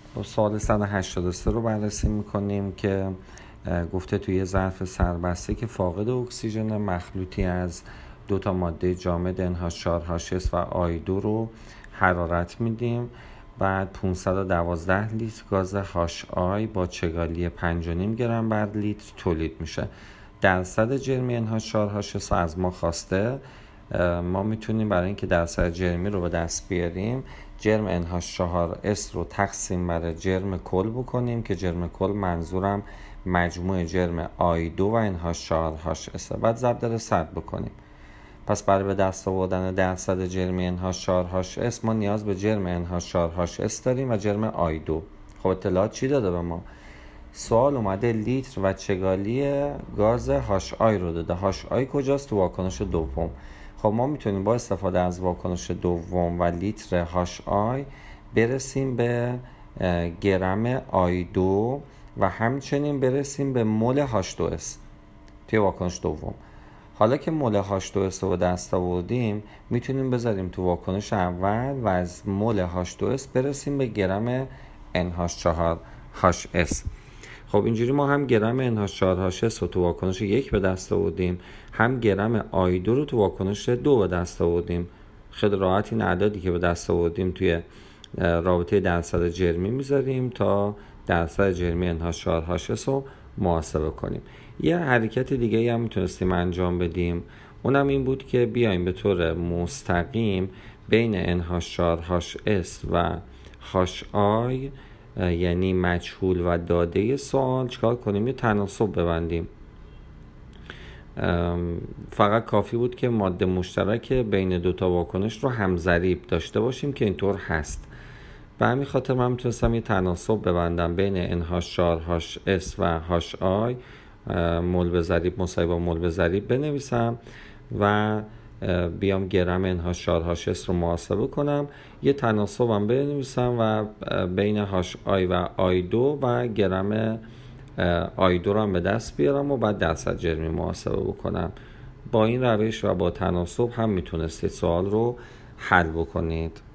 سوال 183 رو بررسی میکنیم که گفته توی یه ظرف سربسته که فاقد اکسیژن مخلوطی از دو تا ماده جامد NH4 و آی2 رو حرارت میدیم. بعد 512 لیتر گاز HI با چگالی 5.5 گرم بر لیتر تولید میشه. درصد جرمی NH4 از ما خواسته. ما میتونیم برای اینکه درصد جرمی رو به دست بیاریم جرم NH4S رو تقسیم بر جرم کل بکنیم که جرم کل منظورم مجموع جرم آی2 و NH4S. بعد ضرب در 100 بکنیم. پس برای به دست آوردن درصد جرمی NH4S ما نیاز به جرم NH4S داریم و جرم آی2. خب اطلاعات چی داده به ما؟ سوال اومده لیتر و چگالی گاز HI رو داده. HI کجاست؟ تو واکنش دوم. خب ما میتونیم با استفاده از واکنش دوم و لیتر HI برسیم به گرم آی2 و همچنین برسیم به مول H2S توی واکنش دوم. حالا که مول H2S رو به دست آوردیم میتونیم بذاریم تو واکنش اول و از مول H2S برسیم به گرم NH4HS. خب اینجوری ما هم گرم NH4HS رو تو واکنش 1 به دست آوردیم، هم گرم آی2 رو تو واکنش 2 به دست آوردیم. خیلی راحت این اعدادی که به دست آوردیم توی رابطه درصد جرمی میذاریم تا درصد جرمی NH4HS رو محاسبه کنیم. یه حرکت دیگه هم میتونستیم انجام بدیم، اونم این بود که بیایم به طور مستقیم بین NH4HS و HI یعنی مجهول و داده سوال چیکار کنیم؟ یه تناسب ببندیم. فقط کافی بود که ماده مشترک بین دوتا واکنش رو همضریب داشته باشیم که اینطور هست. به همین خاطر من میتونستم یه تناسب ببندم بین NH4HS و HI، مول به ضریب مساوی با مول به ضریب بنویسم و بیام گرم NH4HS رو محاسبه کنم. یه تناسبم بنویسم و بین HI و آی2 و گرم آی2 رو هم به دست بیارم و بعد درصد جرمی محاسبه بکنم. با این روش و با تناسب هم میتونستید سوال رو حل بکنید.